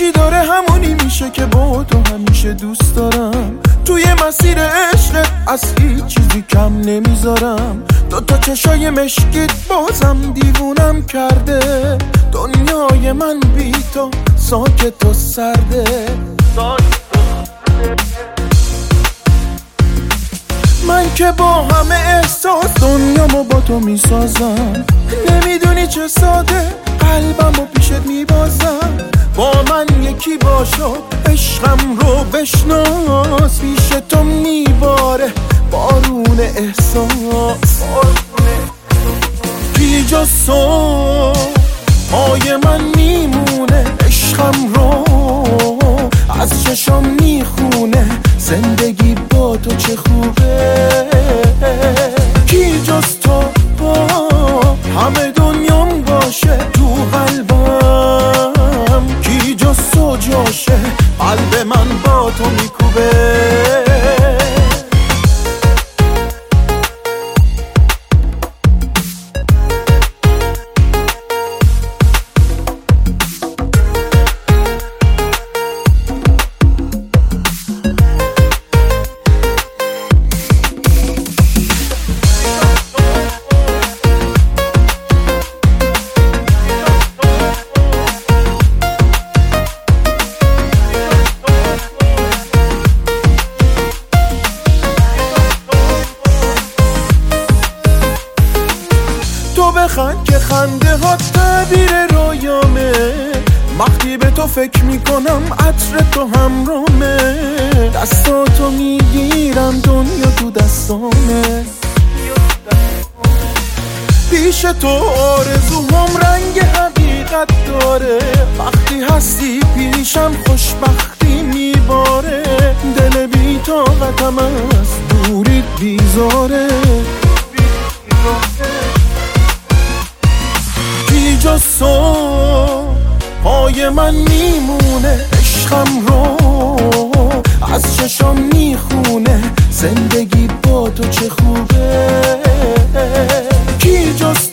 هرچی داره همونی میشه که با تو همیشه دوست دارم. توی مسیر عشقت از هیچ چیزی کم نمیذارم. دوتا چشای مشکیت بازم دیوونم کرده. دنیای من بی تو ساکت و سرده. من که با همه احساس دنیامو با تو میسازم. نمیدونی چه ساده قلبمو پیشت میبازم. با من یکی باشو عشقم رو بشناس. پیش تو میباره بارون احساس. بی جز تو پای من میمونه. عشقم رو از چشام میخونه. زندگی با تو چه خوبه. کی جز تو با همه دنیام باشه تو قلبم. کی جز تو جاشه قلب من با تو میکوبه. تو بخند که خنده ها تعبیر رویامه. وقتی به تو فکر میکنم عطر تو همرامه. دستاتو میگیرم دنیا تو دستامه. پیش تو آرزوام رنگ حقیقت داره. وقتی هستی پیشم خوشبختی میباره. دل بی طاقتم از دوریت بیزاره. بی جز تو پای من میمونه. عشقم رو از چشام میخونه. زندگی با تو چه خوبه. کی جز